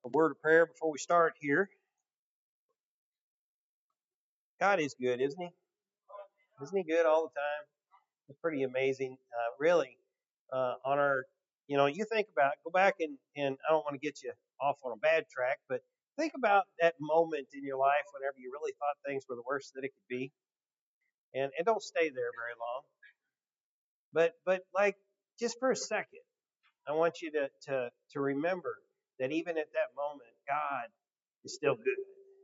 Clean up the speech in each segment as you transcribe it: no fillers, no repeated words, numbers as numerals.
A word of prayer before we start here. God is good, isn't He? Isn't He good all the time? It's pretty amazing, really. On our, you think about, go back and I don't want to get you off on a bad track, but think about that moment in your life whenever you really thought things were the worst that it could be, and don't stay there very long. But like just for a second, I want you to remember that even at that moment, God is still good.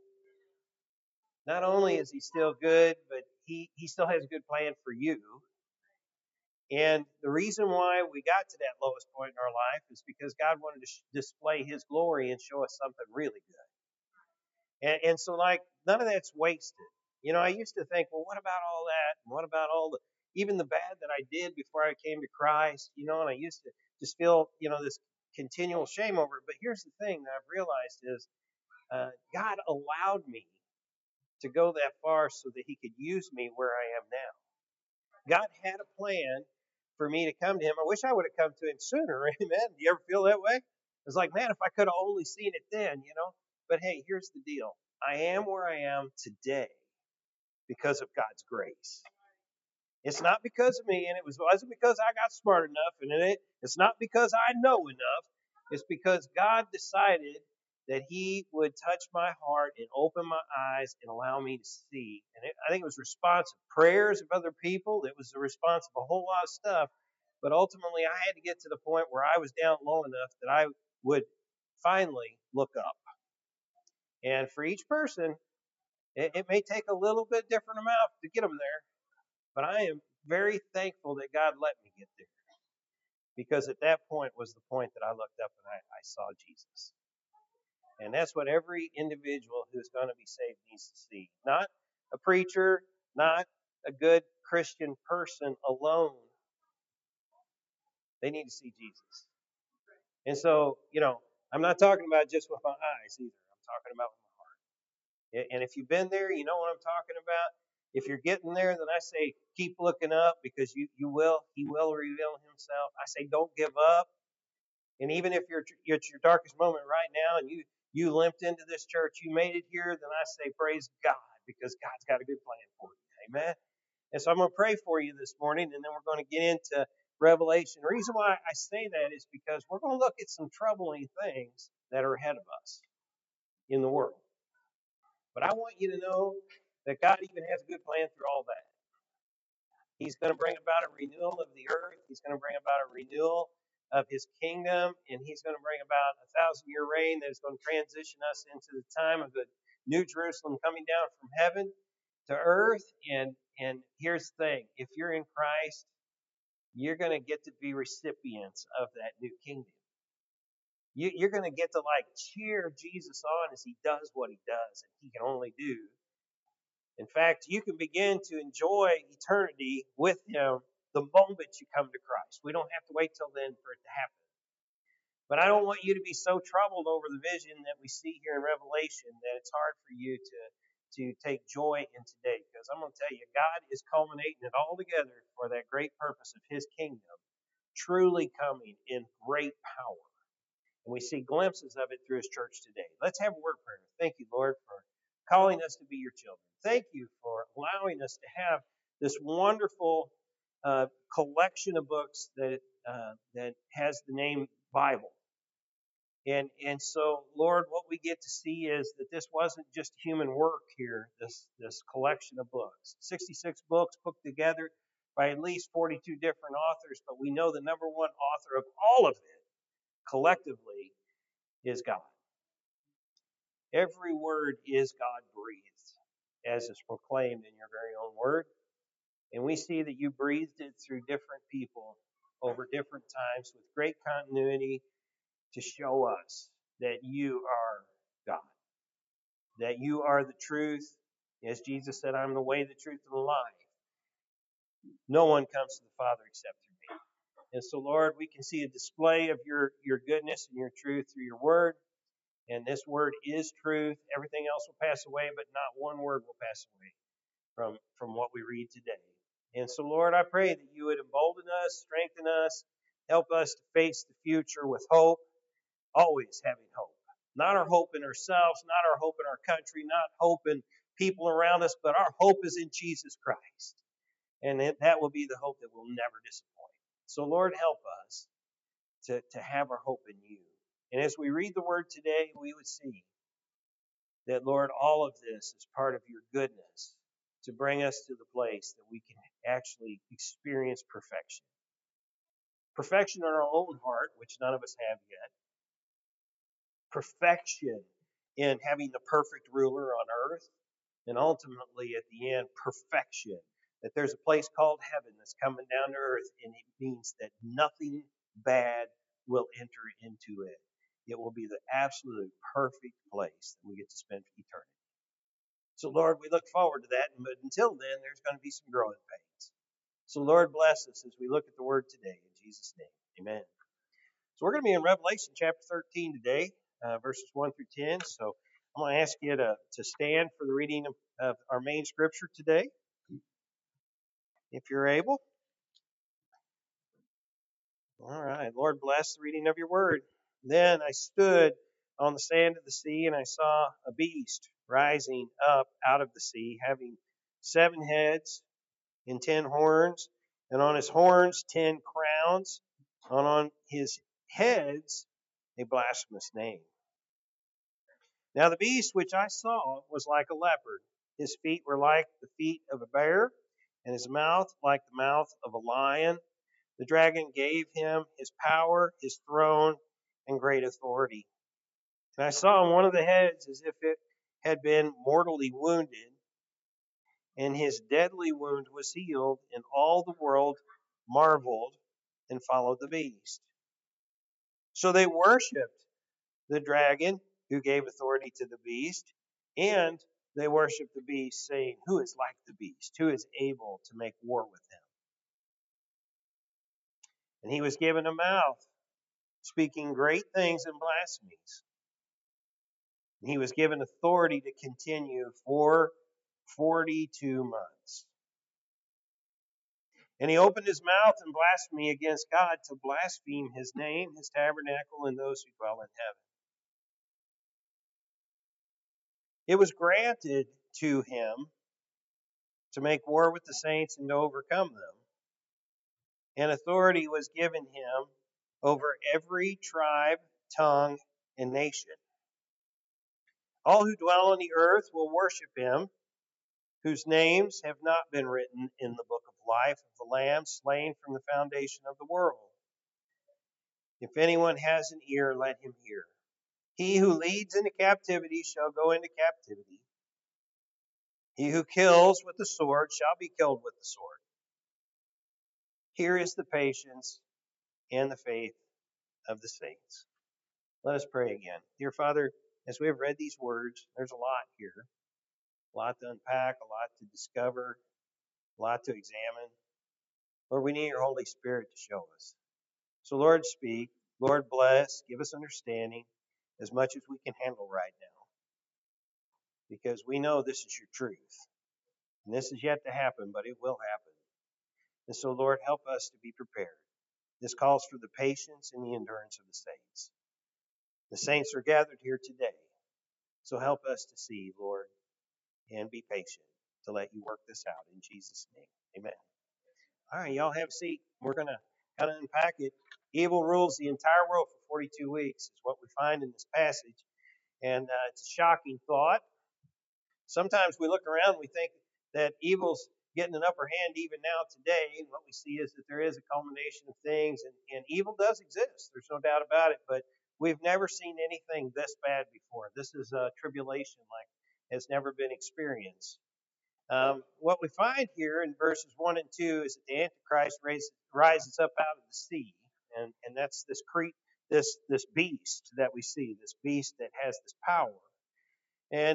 Not only is He still good, but He still has a good plan for you. And the reason why we got to that lowest point in our life is because God wanted to display His glory and show us something really good. And so, like, none of that's wasted. I used to think, well, what about all that? And what about even the bad that I did before I came to Christ? And I used to just feel, this continual shame over it. But here's the thing that I've realized is God allowed me to go that far so that He could use me where I am now. God had a plan for me to come to Him. I wish I would have come to Him sooner. Amen. Do you ever feel that way? It's like, man, if I could have only seen it then. But hey, here's the deal. I am where I am today because of God's grace. It's not because of me, and wasn't because I got smart enough, and it's not because I know enough. It's because God decided that He would touch my heart and open my eyes and allow me to see. And I think it was the response of prayers of other people. It was the response of a whole lot of stuff. But ultimately, I had to get to the point where I was down low enough that I would finally look up. And for each person, it may take a little bit different amount to get them there. But I am very thankful that God let me get there. Because at that point was the point that I looked up and I saw Jesus. And that's what every individual who's going to be saved needs to see. Not a preacher, not a good Christian person alone. They need to see Jesus. And so, I'm not talking about just with my eyes either. I'm talking about with my heart. And if you've been there, you know what I'm talking about. If you're getting there, then I say keep looking up because you will. He will reveal Himself. I say don't give up. And even if you're at your darkest moment right now and you limped into this church, you made it here, then I say praise God because God's got a good plan for you. Amen. And so I'm going to pray for you this morning, and then we're going to get into Revelation. The reason why I say that is because we're going to look at some troubling things that are ahead of us in the world. But I want you to know that God even has a good plan through all that. He's going to bring about a renewal of the earth. He's going to bring about a renewal of His kingdom, and He's going to bring about a 1,000-year reign that is going to transition us into the time of the New Jerusalem coming down from heaven to earth. And here's the thing. If you're in Christ, you're going to get to be recipients of that new kingdom. You're going to get to cheer Jesus on as He does what He does, and He can only do. In fact, you can begin to enjoy eternity with Him the moment you come to Christ. We don't have to wait till then for it to happen. But I don't want you to be so troubled over the vision that we see here in Revelation that it's hard for you to take joy in today. Because I'm going to tell you, God is culminating it all together for that great purpose of His kingdom, truly coming in great power. And we see glimpses of it through His church today. Let's have a word of prayer. Thank you, Lord, for calling us to be your children. Thank you for allowing us to have this wonderful collection of books that has the name Bible. And so, Lord, what we get to see is that this wasn't just human work here, this collection of books. 66 books put together by at least 42 different authors, but we know the number one author of all of it collectively is God. Every word is God-breathed, as is proclaimed in your very own word. And we see that you breathed it through different people over different times with great continuity to show us that you are God, that you are the truth. As Jesus said, I'm the way, the truth, and the life. No one comes to the Father except through me. And so, Lord, we can see a display of your goodness and your truth through your word. And this word is truth. Everything else will pass away, but not one word will pass away from what we read today. And so, Lord, I pray that you would embolden us, strengthen us, help us to face the future with hope, always having hope. Not our hope in ourselves, not our hope in our country, not hope in people around us, but our hope is in Jesus Christ. And that will be the hope that will never disappoint. So, Lord, help us to have our hope in you. And as we read the word today, we would see that, Lord, all of this is part of your goodness to bring us to the place that we can actually experience perfection. Perfection in our own heart, which none of us have yet. Perfection in having the perfect ruler on earth. And ultimately, at the end, perfection. That there's a place called heaven that's coming down to earth, and it means that nothing bad will enter into it. It will be the absolute perfect place that we get to spend eternity. So, Lord, we look forward to that. But until then, there's going to be some growing pains. So, Lord, bless us as we look at the word today. In Jesus' name, amen. So, we're going to be in Revelation chapter 13 today, verses 1 through 10. So, I'm going to ask you to stand for the reading of our main scripture today, if you're able. All right. Lord, bless the reading of your word. Then I stood on the sand of the sea, and I saw a beast rising up out of the sea, having 7 heads and 10 horns, and on his horns 10 crowns, and on his heads a blasphemous name. Now the beast which I saw was like a leopard. His feet were like the feet of a bear, and his mouth like the mouth of a lion. The dragon gave him his power, his throne, and great authority. And I saw on one of the heads as if it had been mortally wounded, and his deadly wound was healed, and all the world marveled and followed the beast. So they worshipped the dragon who gave authority to the beast, and they worshiped the beast, saying, "Who is like the beast? Who is able to make war with him?" And he was given a mouth, speaking great things and blasphemies. And he was given authority to continue for 42 months. And he opened his mouth in blasphemy against God, to blaspheme his name, his tabernacle, and those who dwell in heaven. It was granted to him to make war with the saints and to overcome them. And authority was given him over every tribe, tongue, and nation. All who dwell on the earth will worship him, whose names have not been written in the book of life of the Lamb slain from the foundation of the world. If anyone has an ear, let him hear. He who leads into captivity shall go into captivity. He who kills with the sword shall be killed with the sword. Here is the patience and the faith of the saints. Let us pray again. Dear Father, as we have read these words, there's a lot here. A lot to unpack, a lot to discover, a lot to examine. Lord, we need your Holy Spirit to show us. So, Lord, speak. Lord, bless. Give us understanding as much as we can handle right now. Because we know this is your truth. And this is yet to happen, but it will happen. And so, Lord, help us to be prepared. This calls for the patience and the endurance of the saints. The saints are gathered here today. So help us to see, Lord, and be patient to let you work this out in Jesus' name. Amen. All right, y'all have a seat. We're going to kind of unpack it. Evil rules the entire world for 42 weeks is what we find in this passage. And it's a shocking thought. Sometimes we look around and we think that evil's getting an upper hand even now today. And what we see is that there is a culmination of things, and evil does exist. There's no doubt about it. But we've never seen anything this bad before. This is a tribulation like has never been experienced. What we find here in verses 1 and 2 is that the Antichrist rises up out of the sea, and that's this beast that we see, this beast that has this power. And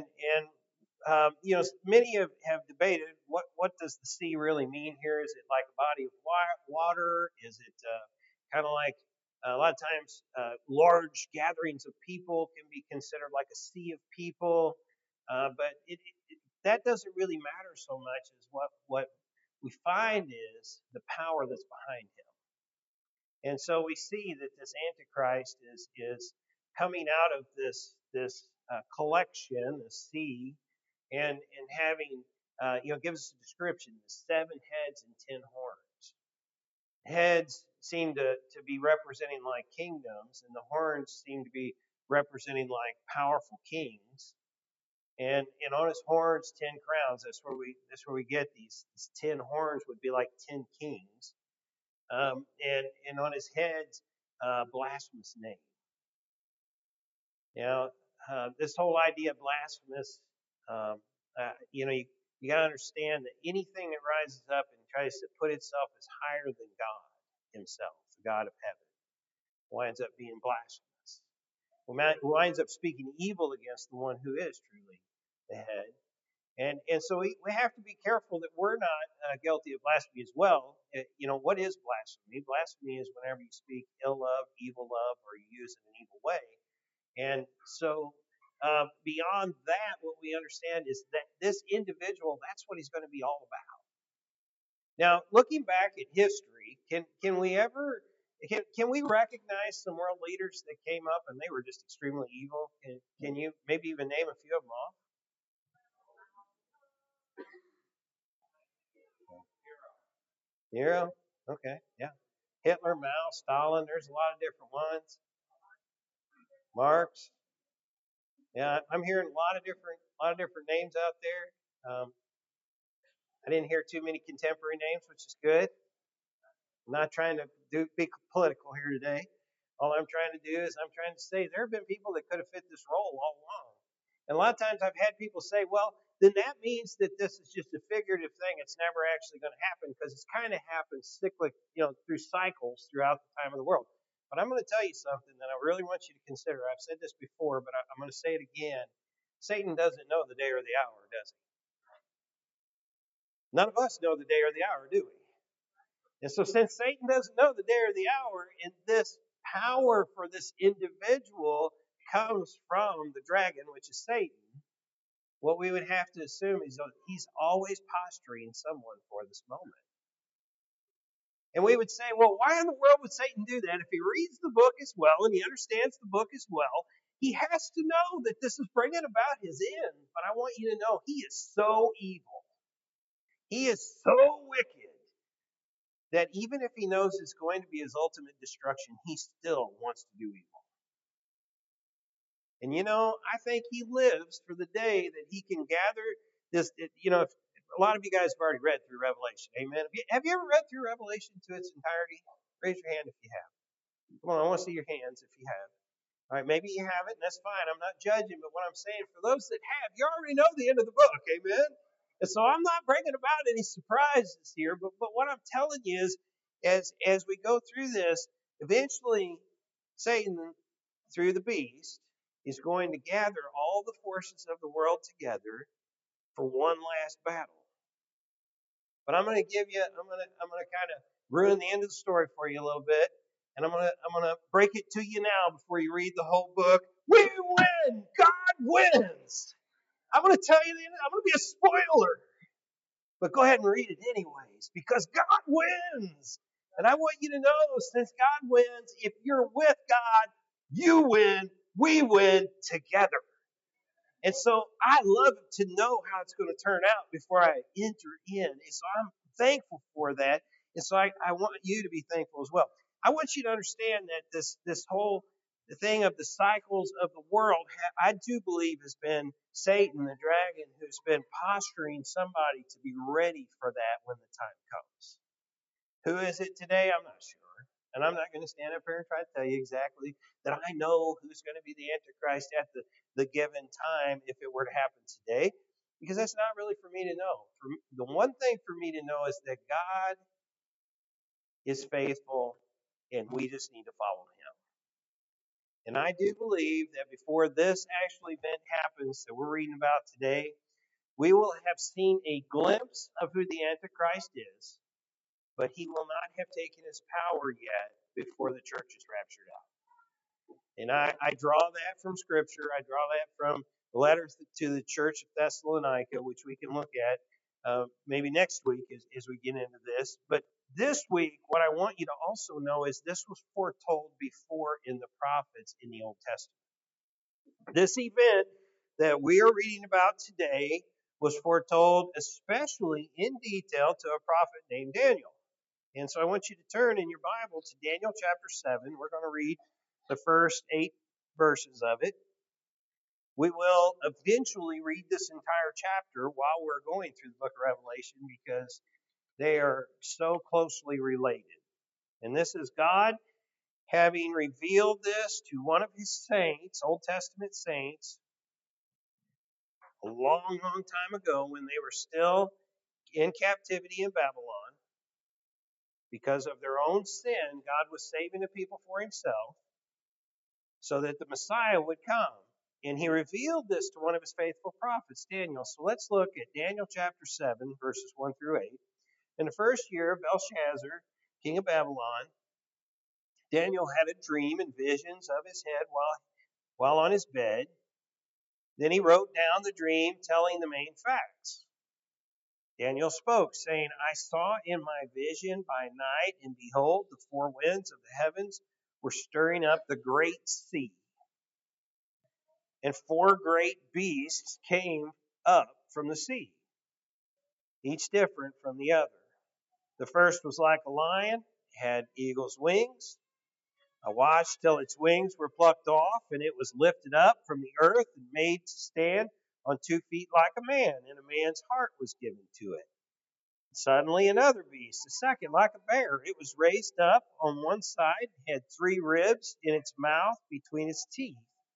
many have debated what does the sea really mean here? Is it like a body of water? Is it kind of like a lot of times large gatherings of people can be considered like a sea of people? But that doesn't really matter so much as what we find is the power that's behind him. And so we see that this Antichrist is coming out of this this collection, a sea, and having gives us a description: the 7 heads and 10 horns. Heads seem to be representing like kingdoms, and the horns seem to be representing like powerful kings. And on his horns, 10 crowns. That's where we get these 10 horns would be like 10 kings. And on his heads, blasphemous name. You know, this whole idea of blasphemous, um, you got to understand that anything that rises up and tries to put itself as higher than God Himself, the God of heaven, winds up being blasphemous. Winds up speaking evil against the one who is truly the head. And so we have to be careful that we're not guilty of blasphemy as well. What is blasphemy? Blasphemy is whenever you speak ill of, evil of, or you use it in an evil way. And so beyond that, what we understand is that this individual, that's what he's going to be all about. Now, looking back at history, can we ever can we recognize some world leaders that came up and they were just extremely evil? Can you maybe even name a few of them off? Nero? Okay, yeah. Hitler, Mao, Stalin, there's a lot of different ones. Marx. Yeah, I'm hearing a lot of different names out there. I didn't hear too many contemporary names, which is good. I'm not trying to be political here today. All I'm trying to do is I'm trying to say there have been people that could have fit this role all along. And a lot of times I've had people say, well, then that means that this is just a figurative thing. It's never actually going to happen because it's kind of happens cyclic, through cycles throughout the time of the world. But I'm going to tell you something that I really want you to consider. I've said this before, but I'm going to say it again. Satan doesn't know the day or the hour, does he? None of us know the day or the hour, do we? And so since Satan doesn't know the day or the hour, and this power for this individual comes from the dragon, which is Satan, what we would have to assume is that he's always posturing someone for this moment. And we would say, well, why in the world would Satan do that? If he reads the book as well and he understands the book as well, he has to know that this is bringing about his end. But I want you to know he is so evil. He is so wicked that even if he knows it's going to be his ultimate destruction, he still wants to do evil. And I think he lives for the day that he can gather this. If a lot of you guys have already read through Revelation. Amen. Have you ever read through Revelation to its entirety? Raise your hand if you have. Come on, I want to see your hands if you have. All right, maybe you haven't, and that's fine. I'm not judging, but what I'm saying, for those that have, you already know the end of the book. Amen. And so I'm not bringing about any surprises here, but what I'm telling you is, as we go through this, eventually Satan, through the beast, is going to gather all the forces of the world together for one last battle. But I'm going to kind of ruin the end of the story for you a little bit, and I'm going to break it to you now before you read the whole book. We win. God wins. I'm going to tell you. I'm going to be a spoiler, but go ahead and read it anyways because God wins. And I want you to know, since God wins, if you're with God, you win. We win together. And so I love to know how it's going to turn out before I enter in. And so I'm thankful for that. And so I want you to be thankful as well. I want you to understand that this whole thing of the cycles of the world, I do believe has been Satan, the dragon, who's been posturing somebody to be ready for that when the time comes. Who is it today? I'm not sure. And I'm not going to stand up here and try to tell you exactly that I know who's going to be the Antichrist at the given time if it were to happen today, because that's not really for me to know. The one thing for me to know is that God is faithful and we just need to follow him. And I do believe that before this actual event happens that we're reading about today, we will have seen a glimpse of who the Antichrist is, but he will not have taken his power yet before the church is raptured out. And I draw that from Scripture. I draw that from the letters to the church of Thessalonica, which we can look at maybe next week as we get into this. But this week, what I want you to also know is this was foretold before in the prophets in the Old Testament. This event that we are reading about today was foretold especially in detail to a prophet named Daniel. And so I want you to turn in your Bible to Daniel chapter 7. We're going to read the first 8 verses of it. We will eventually read this entire chapter while we're going through the book of Revelation because they are so closely related. And this is God having revealed this to one of his saints, Old Testament saints, a long, long time ago when they were still in captivity in Babylon. Because of their own sin, God was saving the people for himself so that the Messiah would come. And he revealed this to one of his faithful prophets, Daniel. So let's look at Daniel chapter 7, verses 1 through 8. In the first year of Belshazzar, king of Babylon, Daniel had a dream and visions of his head while on his bed. Then he wrote down the dream, telling the main facts. Daniel spoke, saying, I saw in my vision by night, and behold, the four winds of the heavens were stirring up the great sea. And four great beasts came up from the sea, each different from the other. The first was like a lion, had eagle's wings. I watched till its wings were plucked off, and it was lifted up from the earth and made to stand on 2 feet like a man, and a man's heart was given to it. Suddenly another beast, a second like a bear. It was raised up on one side, had 3 ribs in its mouth between its teeth.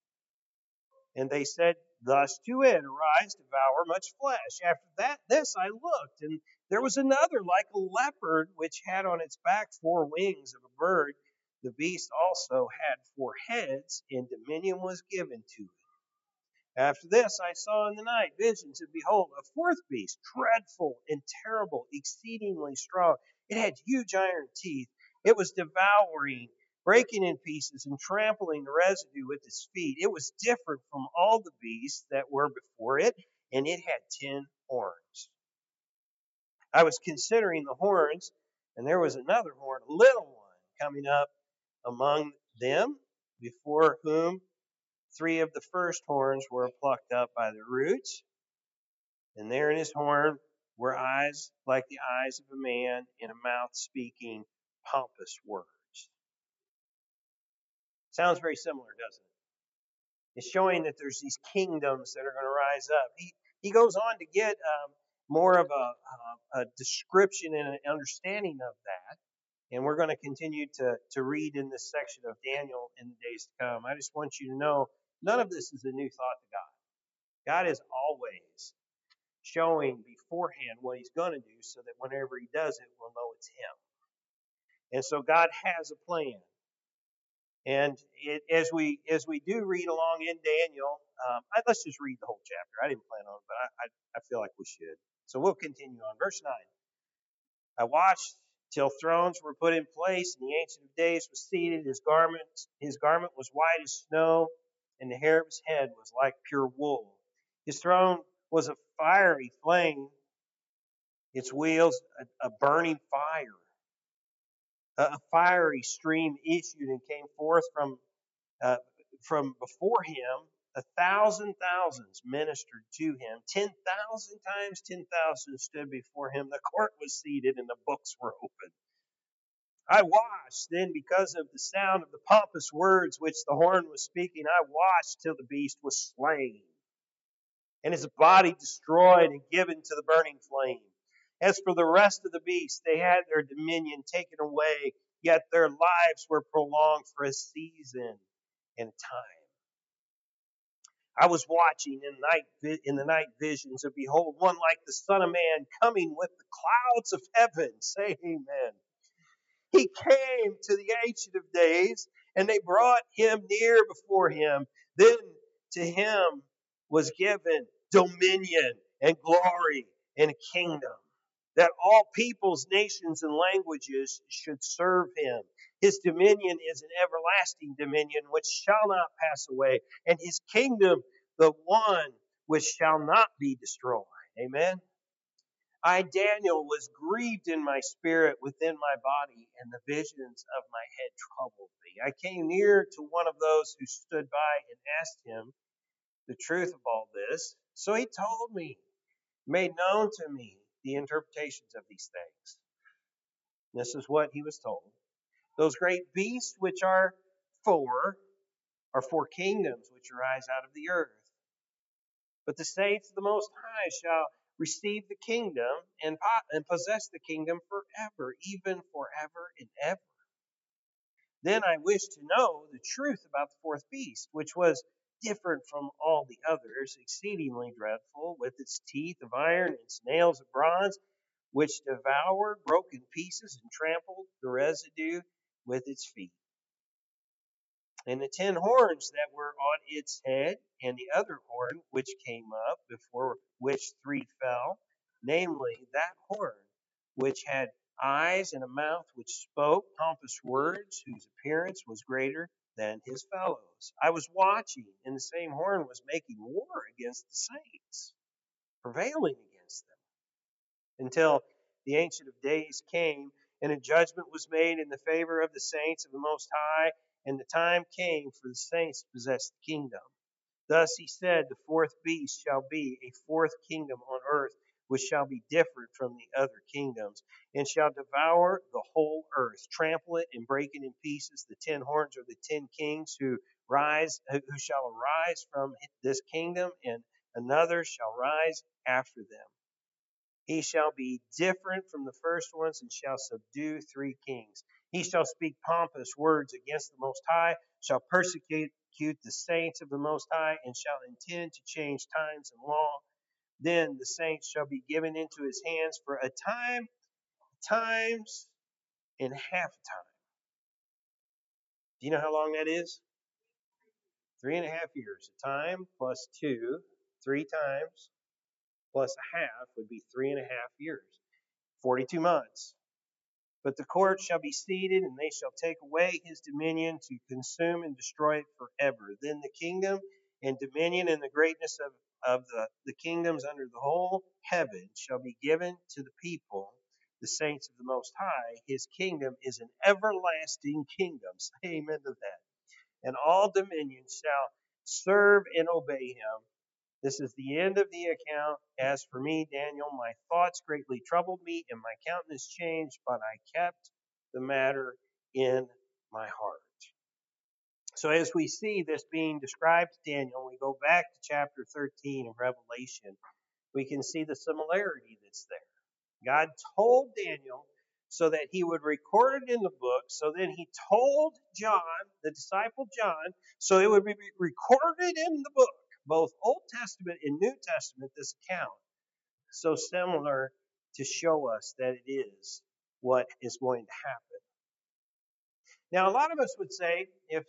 And they said thus to it, Arise, devour much flesh. After this I looked, and there was another like a leopard, which had on its back 4 wings of a bird. The beast also had 4 heads, and dominion was given to it. After this I saw in the night visions, and behold, a fourth beast, dreadful and terrible, exceedingly strong. It had huge iron teeth. It was devouring, breaking in pieces, and trampling the residue with its feet. It was different from all the beasts that were before it, and it had 10 horns. I was considering the horns, and there was another horn, a little one, coming up among them, before whom 3 of the first horns were plucked up by the roots, and there in his horn were eyes like the eyes of a man, and a mouth speaking pompous words. Sounds very similar, doesn't it? It's showing that there's these kingdoms that are going to rise up. He goes on to get more of a description and an understanding of that. And we're going to continue to read in this section of Daniel in the days to come. I just want you to know none of this is a new thought to God. God is always showing beforehand what he's going to do so that whenever he does it, we'll know it's him. And so God has a plan. And as we do read along in Daniel, let's just read the whole chapter. I didn't plan on it, but I feel like we should. So we'll continue on. Verse 9. I watched till thrones were put in place, and the Ancient of Days was seated. His garment was white as snow, and the hair of his head was like pure wool. His throne was a fiery flame, its wheels a burning fire. A fiery stream issued and came forth from before him. 1,000 thousands ministered to him. 10,000 times 10,000 stood before him. The court was seated and the books were opened. I watched then because of the sound of the pompous words which the horn was speaking. I watched till the beast was slain, and his body destroyed and given to the burning flame. As for the rest of the beasts, they had their dominion taken away, yet their lives were prolonged for a season and time. I was watching in the night visions, and behold, one like the Son of Man coming with the clouds of heaven. Say amen. He came to the Ancient of Days, and they brought him near before him. Then to him was given dominion and glory and a kingdom, that all peoples, nations, and languages should serve him. His dominion is an everlasting dominion which shall not pass away, and his kingdom the one which shall not be destroyed. Amen. I, Daniel, was grieved in my spirit within my body, and the visions of my head troubled me. I came near to one of those who stood by and asked him, the truth of all this. So he told me, made known to me the interpretations of these things. This is what he was told. Those great beasts which are four kingdoms which arise out of the earth. But the saints of the Most High shall receive the kingdom and possess the kingdom forever, even forever and ever. Then I wished to know the truth about the fourth beast, which was different from all the others, exceedingly dreadful, with its teeth of iron and its nails of bronze, which devoured, broke in pieces, and trampled the residue with its feet. And the 10 horns that were on its head, and the other horn which came up, before which 3 fell, namely that horn which had eyes and a mouth which spoke pompous words, whose appearance was greater than his fellows. I was watching, and the same horn was making war against the saints, prevailing against them, until the Ancient of Days came, and a judgment was made in the favor of the saints of the Most High, and the time came for the saints to possess the kingdom. Thus he said, the fourth beast shall be a fourth kingdom on earth, which shall be different from the other kingdoms, and shall devour the whole earth, trample it, and break it in pieces. The 10 horns are the 10 kings who shall arise from this kingdom, and another shall rise after them. He shall be different from the first ones, and shall subdue 3 kings. He shall speak pompous words against the Most High, shall persecute the saints of the Most High, and shall intend to change times and law. Then the saints shall be given into his hands for a time, times, and half a time. Do you know how long that is? 3.5 years. A time plus 2, 3 times, plus a half would be 3.5 years. 42 months. But the court shall be seated, and they shall take away his dominion to consume and destroy it forever. Then the kingdom and dominion and the greatness of the kingdoms under the whole heaven shall be given to the people, the saints of the Most High. His kingdom is an everlasting kingdom. Say amen to that. And all dominions shall serve and obey him. This is the end of the account. As for me, Daniel, my thoughts greatly troubled me, and my countenance changed, but I kept the matter in my heart. So as we see this being described to Daniel, we go back to chapter 13 of Revelation, we can see the similarity that's there. God told Daniel so that he would record it in the book. So then he told John, the disciple John, so it would be recorded in the book, both Old Testament and New Testament, this account. So similar to show us that it is what is going to happen. Now, a lot of us would say if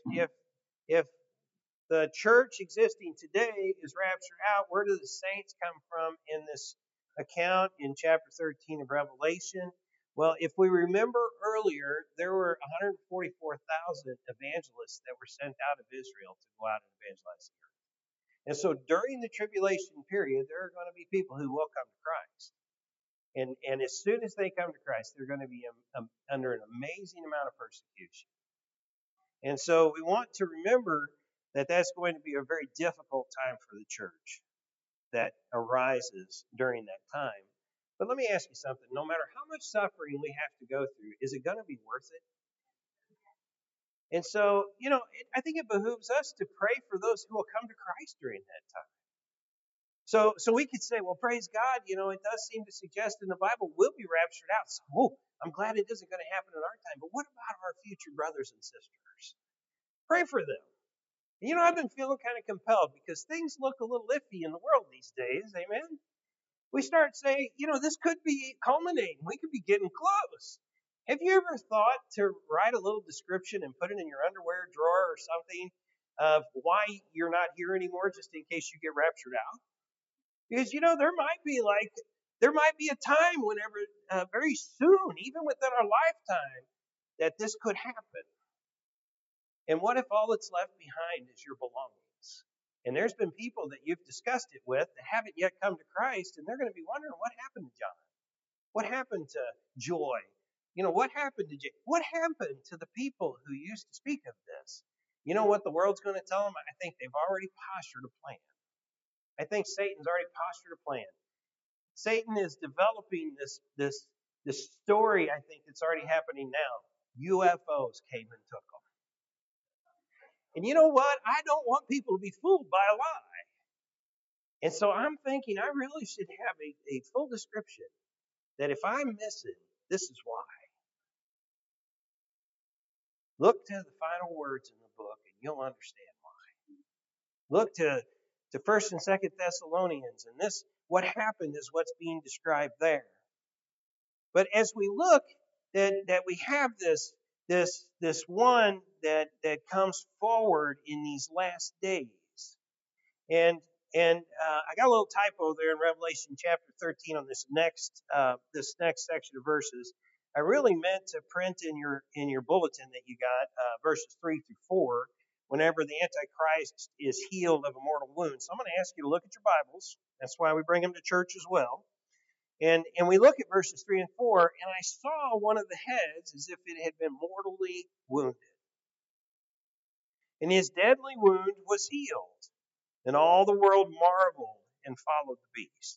the church existing today is raptured out, where do the saints come from in this account in chapter 13 of Revelation? Well, if we remember earlier, there were 144,000 evangelists that were sent out of Israel to go out and evangelize the earth. And so during the tribulation period, there are going to be people who will come to Christ. And as soon as they come to Christ, they're going to be under an amazing amount of persecution. And so we want to remember that that's going to be a very difficult time for the church that arises during that time. But let me ask you something. No matter how much suffering we have to go through, is it going to be worth it? And so, I think it behooves us to pray for those who will come to Christ during that time. So we could say, well, praise God, it does seem to suggest in the Bible we'll be raptured out. So, I'm glad it isn't going to happen in our time. But what about our future brothers and sisters? Pray for them. I've been feeling kind of compelled because things look a little iffy in the world these days. Amen. We start saying, this could be culminating. We could be getting close. Have you ever thought to write a little description and put it in your underwear drawer or something of why you're not here anymore, just in case you get raptured out? Because, there might be a time whenever, very soon, even within our lifetime, that this could happen. And what if all that's left behind is your belongings? And there's been people that you've discussed it with that haven't yet come to Christ, and they're going to be wondering, what happened to John? What happened to Joy? What happened to Jay? What happened to the people who used to speak of this? You know what the world's going to tell them? I think they've already postured a plan. I think Satan's already postured a plan. Satan is developing this story, I think, that's already happening now. UFOs came and took them. And you know what? I don't want people to be fooled by a lie. And so I'm thinking I really should have a full description that if I'm missing, this is why. Look to the final words in the book and you'll understand why. Look to 1st and 2nd Thessalonians, and this, what happened is what's being described there. But as we look, that we have this one that comes forward in these last days. And I got a little typo there in Revelation chapter 13 on this next section of verses. I really meant to print in your bulletin that you got verses 3 through 4 whenever the Antichrist is healed of a mortal wound. So I'm going to ask you to look at your Bibles. That's why we bring them to church as well. And we look at verses 3 and 4, and I saw one of the heads as if it had been mortally wounded. And his deadly wound was healed. And all the world marveled and followed the beast.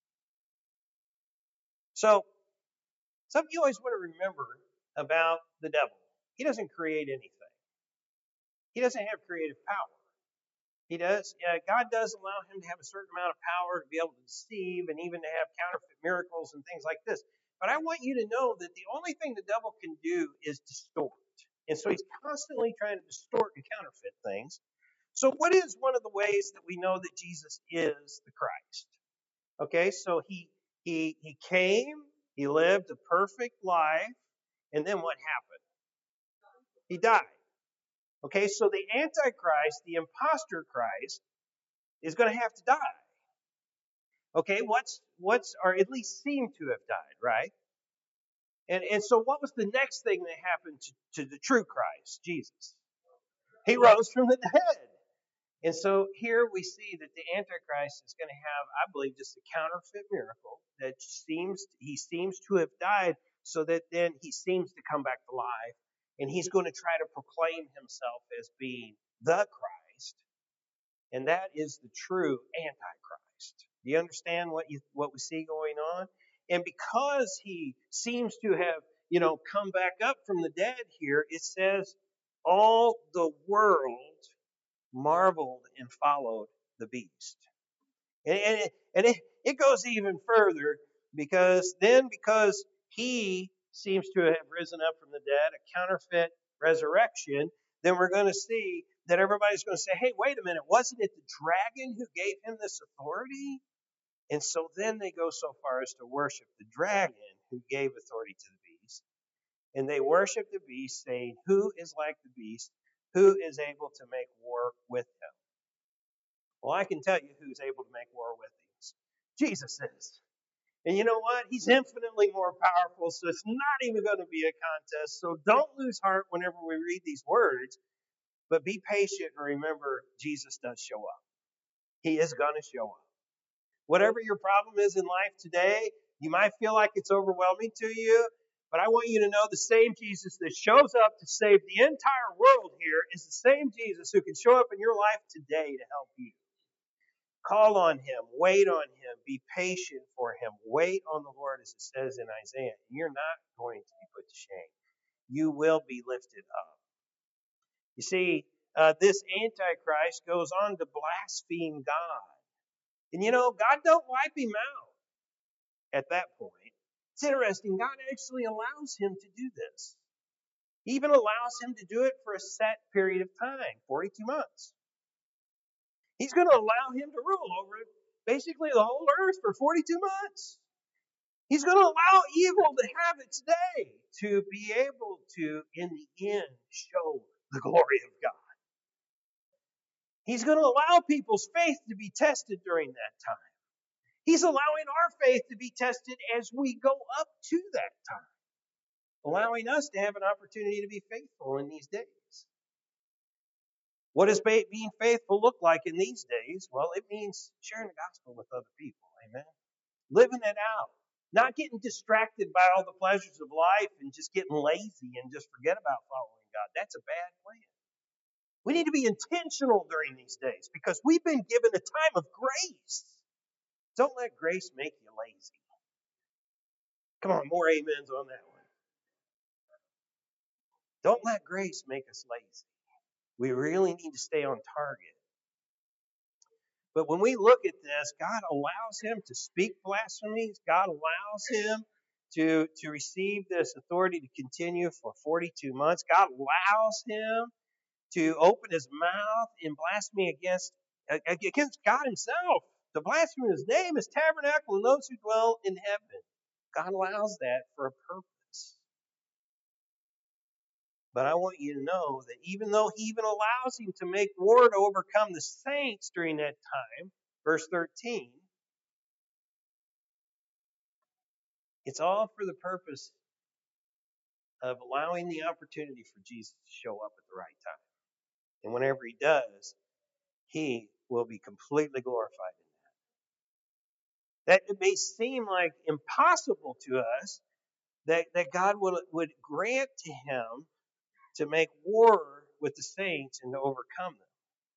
So, something you always want to remember about the devil. He doesn't create anything. He doesn't have creative power. He does. God does allow him to have a certain amount of power to be able to deceive and even to have counterfeit miracles and things like this. But I want you to know that the only thing the devil can do is distort. And so he's constantly trying to distort and counterfeit things. So what is one of the ways that we know that Jesus is the Christ? Okay, so he came, he lived a perfect life, and then what happened? He died. Okay, so the Antichrist, the imposter Christ, is going to have to die. Okay, or at least seem to have died, right? And so what was the next thing that happened to the true Christ, Jesus? He rose from the dead. And so here we see that the Antichrist is going to have, I believe, just a counterfeit miracle that he seems to have died, so that then he seems to come back to life, and he's going to try to proclaim himself as being the Christ, and that is the true Antichrist. Do you understand what we see going on? And because he seems to have, come back up from the dead here, it says all the world marveled and followed the beast. And it goes even further because he seems to have risen up from the dead, a counterfeit resurrection, then we're going to see that everybody's going to say, hey, wait a minute, wasn't it the dragon who gave him this authority? And so then they go so far as to worship the dragon who gave authority to the beast. And they worship the beast, saying, who is like the beast? Who is able to make war with him? Well, I can tell you who's able to make war with him. Jesus is. And you know what? He's infinitely more powerful, so it's not even going to be a contest. So don't lose heart whenever we read these words, but be patient and remember Jesus does show up. He is going to show up. Whatever your problem is in life today, you might feel like it's overwhelming to you, but I want you to know the same Jesus that shows up to save the entire world here is the same Jesus who can show up in your life today to help you. Call on him, wait on him, be patient for him, wait on the Lord, as it says in Isaiah. You're not going to be put to shame. You will be lifted up. You see, this Antichrist goes on to blaspheme God. And God don't wipe him out at that point. It's interesting, God actually allows him to do this. He even allows him to do it for a set period of time, 42 months. He's going to allow him to rule over basically the whole earth for 42 months. He's going to allow evil to have its day to be able to, in the end, show the glory of God. He's going to allow people's faith to be tested during that time. He's allowing our faith to be tested as we go up to that time, allowing us to have an opportunity to be faithful in these days. What does being faithful look like in these days? Well, it means sharing the gospel with other people. Amen. Living it out. Not getting distracted by all the pleasures of life and just getting lazy and just forget about following God. That's a bad plan. We need to be intentional during these days because we've been given a time of grace. Don't let grace make you lazy. Come on, more amens on that one. Don't let grace make us lazy. We really need to stay on target. But when we look at this, God allows him to speak blasphemies. God allows him to receive this authority to continue for 42 months. God allows him to open his mouth in blasphemy against God himself. To blaspheme his name, his tabernacle, and those who dwell in heaven. God allows that for a purpose. But I want you to know that even though he even allows him to make war to overcome the saints during that time, verse 13, it's all for the purpose of allowing the opportunity for Jesus to show up at the right time. And whenever he does, he will be completely glorified in that. That it may seem like impossible to us that God would grant to him to make war with the saints and to overcome them.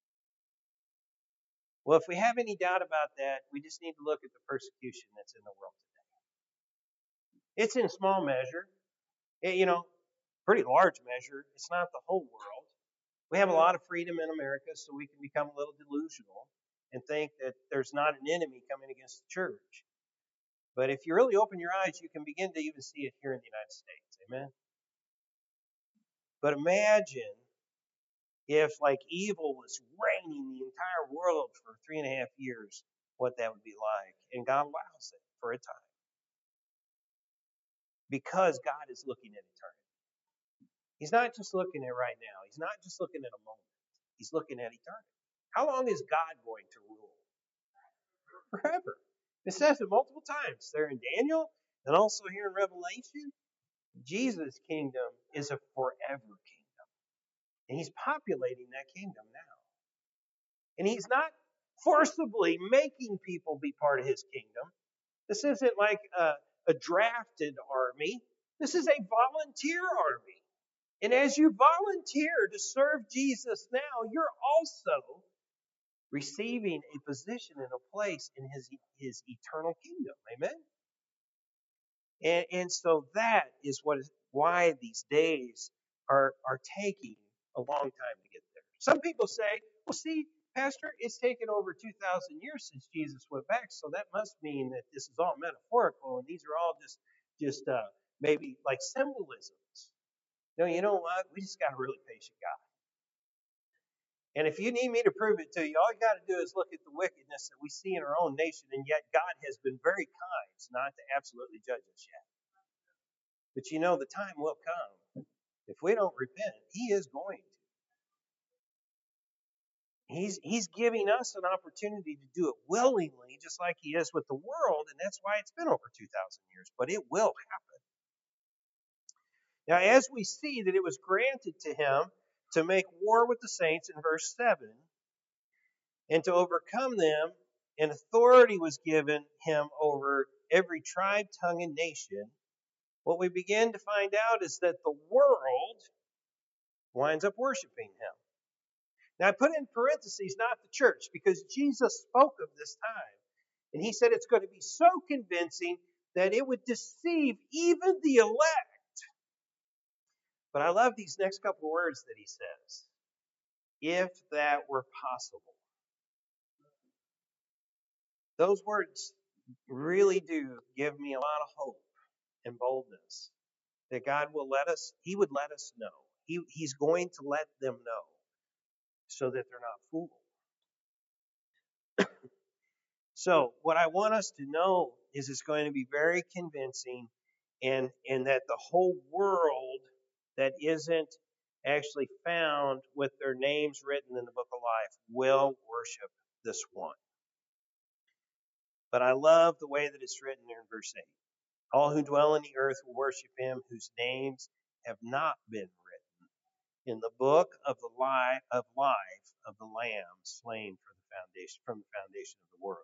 Well, if we have any doubt about that, we just need to look at the persecution that's in the world today. It's in small measure, pretty large measure. It's not the whole world. We have a lot of freedom in America, so we can become a little delusional and think that there's not an enemy coming against the church. But if you really open your eyes, you can begin to even see it here in the United States. Amen? But imagine if, like, evil was reigning the entire world for 3.5 years, what that would be like. And God allows it for a time. Because God is looking at eternity. He's not just looking at right now. He's not just looking at a moment. He's looking at eternity. How long is God going to rule? Forever. It says it multiple times. There in Daniel and also here in Revelation. Jesus' kingdom is a forever kingdom. And he's populating that kingdom now. And he's not forcibly making people be part of his kingdom. This isn't like a drafted army. This is a volunteer army. And as you volunteer to serve Jesus now, you're also receiving a position and a place in his eternal kingdom. Amen? And so that is why these days are taking a long time to get there. Some people say, well, see, Pastor, it's taken over 2,000 years since Jesus went back, so that must mean that this is all metaphorical, and these are all just maybe like symbolisms. No, you know what? We just got a really patient God. And if you need me to prove it to you, all you got to do is look at the wickedness that we see in our own nation, and yet God has been very kind not to absolutely judge us yet. But you know, the time will come. If we don't repent, he is going to. He's giving us an opportunity to do it willingly, just like he is with the world, and that's why it's been over 2,000 years. But it will happen. Now, as we see that it was granted to him to make war with the saints in verse 7, and to overcome them, and authority was given him over every tribe, tongue, and nation, what we begin to find out is that the world winds up worshiping him. Now, I put in parentheses, not the church, because Jesus spoke of this time. And he said it's going to be so convincing that it would deceive even the elect. But I love these next couple of words that he says. If that were possible. Those words really do give me a lot of hope and boldness that God will he would let us know. He's going to let them know so that they're not fooled. So what I want us to know is it's going to be very convincing and that the whole world that isn't actually found with their names written in the book of life will worship this one. But I love the way that it's written there in verse 8. All who dwell in the earth will worship him whose names have not been written in the book of the life of the Lamb slain from the foundation of the world.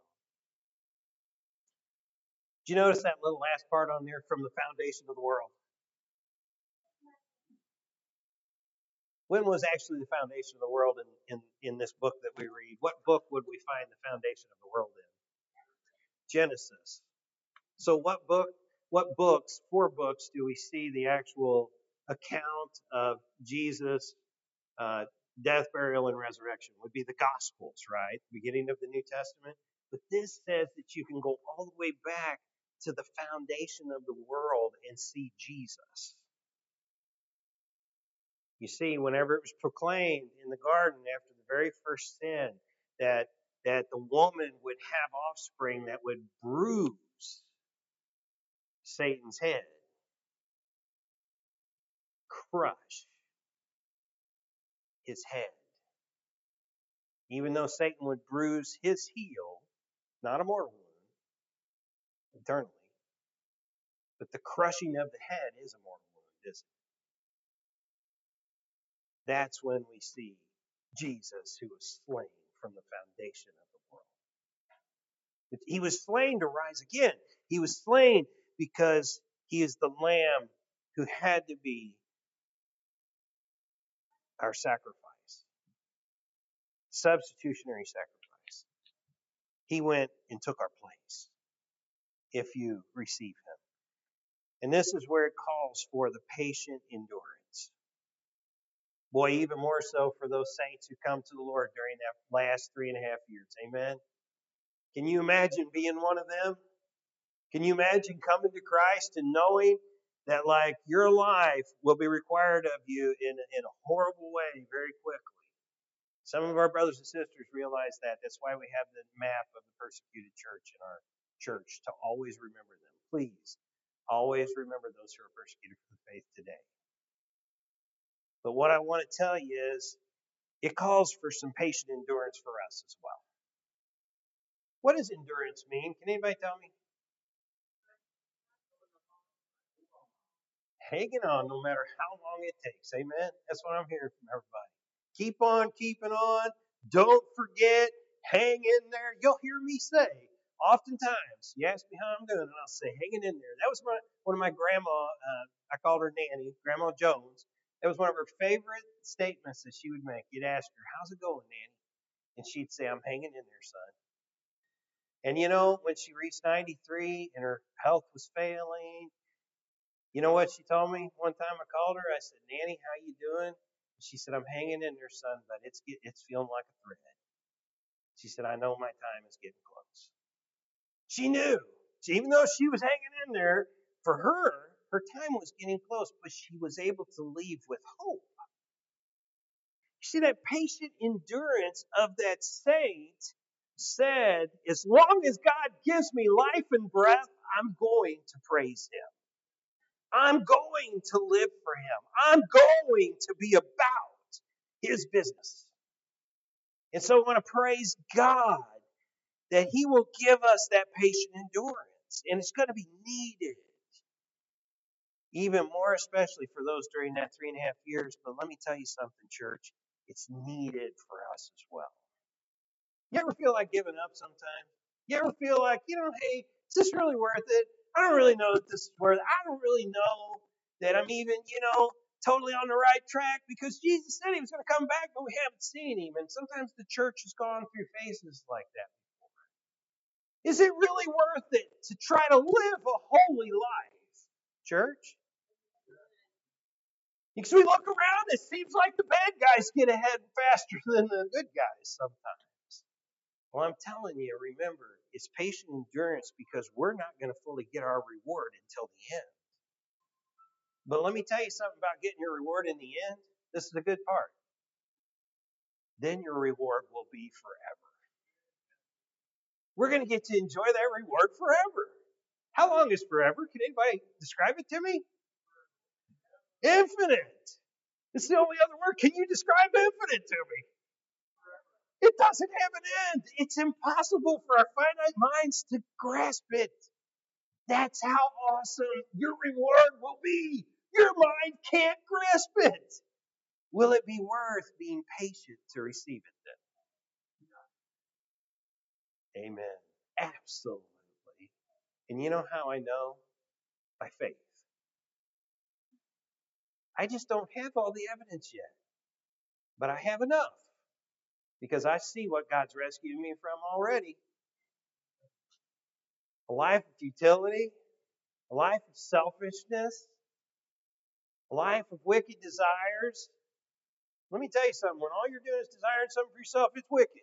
Did you notice that little last part on there, from the foundation of the world? When was actually the foundation of the world in this book that we read? What book would we find the foundation of the world in? Genesis. So four books do we see the actual account of Jesus' uh, death, burial, and resurrection? Would be the Gospels, right? Beginning of the New Testament. But this says that you can go all the way back to the foundation of the world and see Jesus. You see, whenever it was proclaimed in the garden after the very first sin that the woman would have offspring that would bruise Satan's head, crush his head. Even though Satan would bruise his heel, not a mortal wound, eternally, but the crushing of the head is a mortal wound, isn't it? That's when we see Jesus, who was slain from the foundation of the world. But he was slain to rise again. He was slain because he is the Lamb who had to be our sacrifice, substitutionary sacrifice. He went and took our place if you receive him. And this is where it calls for the patient endurance. Boy, even more so for those saints who come to the Lord during that last 3.5 years. Amen. Can you imagine being one of them? Can you imagine coming to Christ and knowing that, like, your life will be required of you in a horrible way very quickly? Some of our brothers and sisters realize that. That's why we have the map of the persecuted church in our church, to always remember them. Please, always remember those who are persecuted for the faith today. But what I want to tell you is, it calls for some patient endurance for us as well. What does endurance mean? Can anybody tell me? Hanging on no matter how long it takes. Amen? That's what I'm hearing from everybody. Keep on keeping on. Don't forget. Hang in there. You'll hear me say, oftentimes, you ask me how I'm doing, and I'll say, hanging in there. That was one of my grandma, I called her Nanny, Grandma Jones. That was one of her favorite statements that she would make. You'd ask her, how's it going, Nanny? And she'd say, I'm hanging in there, son. And you know, when she reached 93 and her health was failing, you know what she told me? One time I called her, I said, Nanny, how you doing? She said, I'm hanging in there, son, but it's feeling like a thread. She said, I know my time is getting close. She knew. Even though she was hanging in there, for her time was getting close, but she was able to leave with hope. You see, that patient endurance of that saint said, as long as God gives me life and breath, I'm going to praise him. I'm going to live for him. I'm going to be about his business. And so I want to praise God that he will give us that patient endurance. And it's going to be needed. Even more especially for those during that 3.5 years. But let me tell you something, church. It's needed for us as well. You ever feel like giving up sometimes? You ever feel like, hey, is this really worth it? I don't really know that this is worth it. I don't really know that I'm even, totally on the right track, because Jesus said he was going to come back, but we haven't seen him. And sometimes the church has gone through phases like that before. Is it really worth it to try to live a holy life, church? Because we look around, it seems like the bad guys get ahead faster than the good guys sometimes. Well, I'm telling you, remember, it's patient endurance, because we're not going to fully get our reward until the end. But let me tell you something about getting your reward in the end. This is the good part. Then your reward will be forever. We're going to get to enjoy that reward forever. How long is forever? Can anybody describe it to me? Infinite. It's the only other word. Can you describe infinite to me? It doesn't have an end. It's impossible for our finite minds to grasp it. That's how awesome your reward will be. Your mind can't grasp it. Will it be worth being patient to receive it then? Amen. Absolutely. And you know how I know? By faith. I just don't have all the evidence yet. But I have enough because I see what God's rescued me from already. A life of futility, a life of selfishness, a life of wicked desires. Let me tell you something. When all you're doing is desiring something for yourself, it's wicked.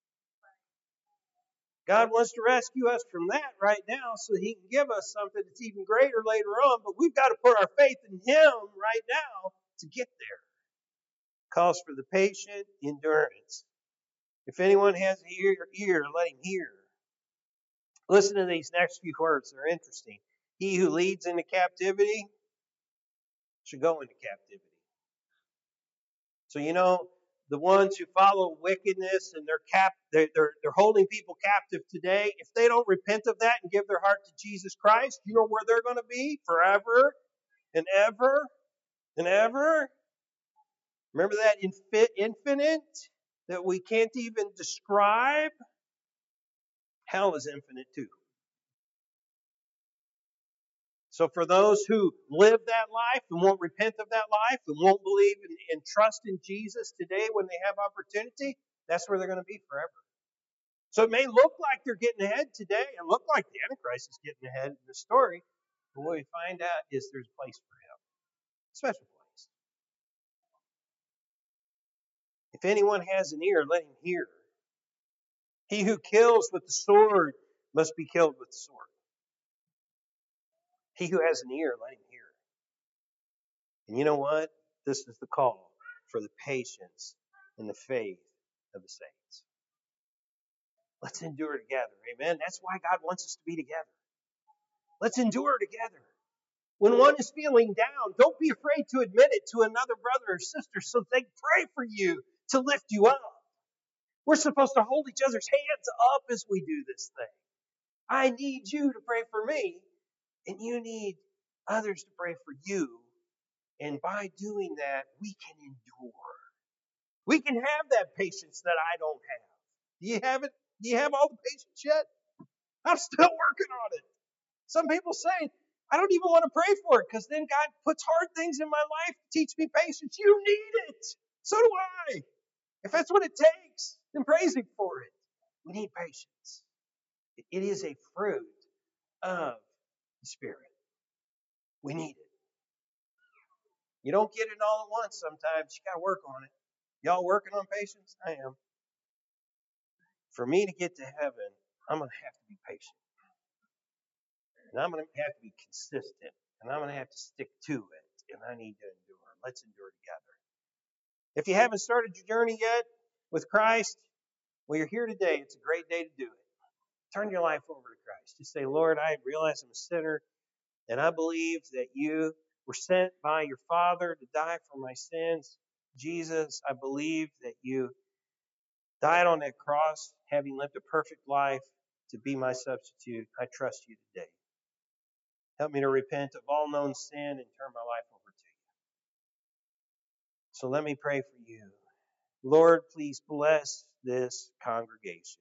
God wants to rescue us from that right now so He can give us something that's even greater later on, but we've got to put our faith in Him right now to get there. Calls for the patient endurance. If anyone has an ear, let him hear. Listen to these next few words. They're interesting. He who leads into captivity should go into captivity. So, the ones who follow wickedness and they're holding people captive today, if they don't repent of that and give their heart to Jesus Christ, you know where they're going to be forever and ever and ever. Remember that infinite that we can't even describe? Hell is infinite too. So for those who live that life and won't repent of that life and won't believe and trust in Jesus today when they have opportunity, that's where they're going to be forever. So it may look like they're getting ahead today and look like the Antichrist is getting ahead in the story, but what we find out is there's a place for him, a special place. If anyone has an ear, let him hear. He who kills with the sword must be killed with the sword. He who has an ear, let him hear. And you know what? This is the call for the patience and the faith of the saints. Let's endure together. Amen. That's why God wants us to be together. Let's endure together. When one is feeling down, don't be afraid to admit it to another brother or sister so they can pray for you to lift you up. We're supposed to hold each other's hands up as we do this thing. I need you to pray for me, and you need others to pray for you. And by doing that, we can endure. We can have that patience that I don't have. Do you have it? Do you have all the patience yet? I'm still working on it. Some people say, I don't even want to pray for it because then God puts hard things in my life to teach me patience. You need it. So do I. If that's what it takes, then praise Him for it. We need patience. It is a fruit of the Spirit. We need it. You don't get it all at once sometimes. You got to work on it. Y'all working on patience? I am. For me to get to heaven, I'm going to have to be patient. And I'm going to have to be consistent. And I'm going to have to stick to it. And I need to endure. Let's endure together. If you haven't started your journey yet with Christ, well, you're here today. It's a great day to do it. Turn your life over to Christ. Just say, Lord, I realize I'm a sinner. And I believe that you were sent by your Father to die for my sins. Jesus, I believe that you died on that cross, having lived a perfect life to be my substitute. I trust you today. Help me to repent of all known sin and turn my life over to you. So let me pray for you. Lord, please bless this congregation.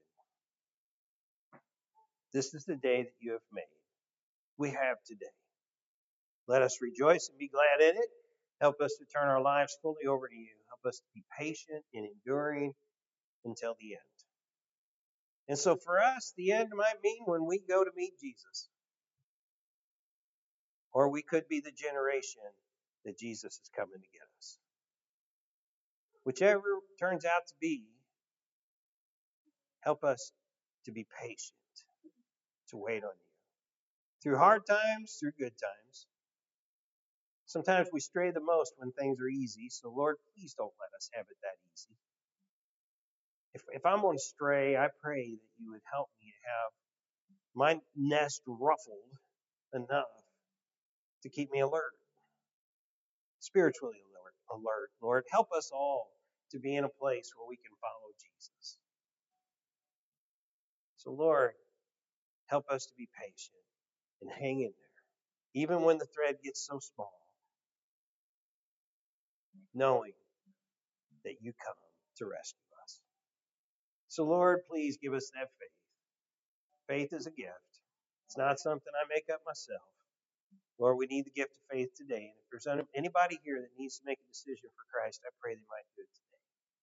This is the day that you have made. We have today. Let us rejoice and be glad in it. Help us to turn our lives fully over to you. Help us to be patient and enduring until the end. And so for us, the end might mean when we go to meet Jesus. Or we could be the generation that Jesus is coming to get us. Whichever turns out to be, help us to be patient, to wait on you. Through hard times, through good times. Sometimes we stray the most when things are easy, so Lord, please don't let us have it that easy. If I'm going to stray, I pray that you would help me to have my nest ruffled enough to keep me alert, spiritually alert. Lord, help us all to be in a place where we can follow Jesus. So, Lord, help us to be patient and hang in there, even when the thread gets so small, knowing that you come to rescue us. So, Lord, please give us that faith. Faith is a gift. It's not something I make up myself. Lord, we need the gift of faith today. And if there's anybody here that needs to make a decision for Christ, I pray they might do it today.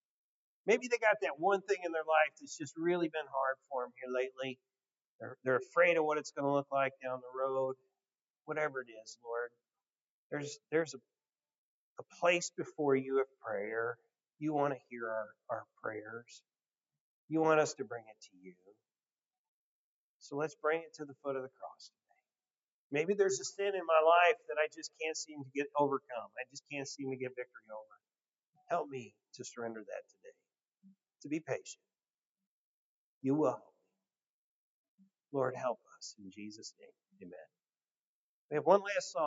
Maybe they got that one thing in their life that's just really been hard for them here lately. They're afraid of what it's going to look like down the road. Whatever it is, Lord, there's a place before you of prayer. You want to hear our prayers. You want us to bring it to you. So let's bring it to the foot of the cross today. Maybe there's a sin in my life that I just can't seem to get overcome. I just can't seem to get victory over. Help me to surrender that today. To be patient. You will help me. Lord, help us in Jesus' name. Amen. We have one last song.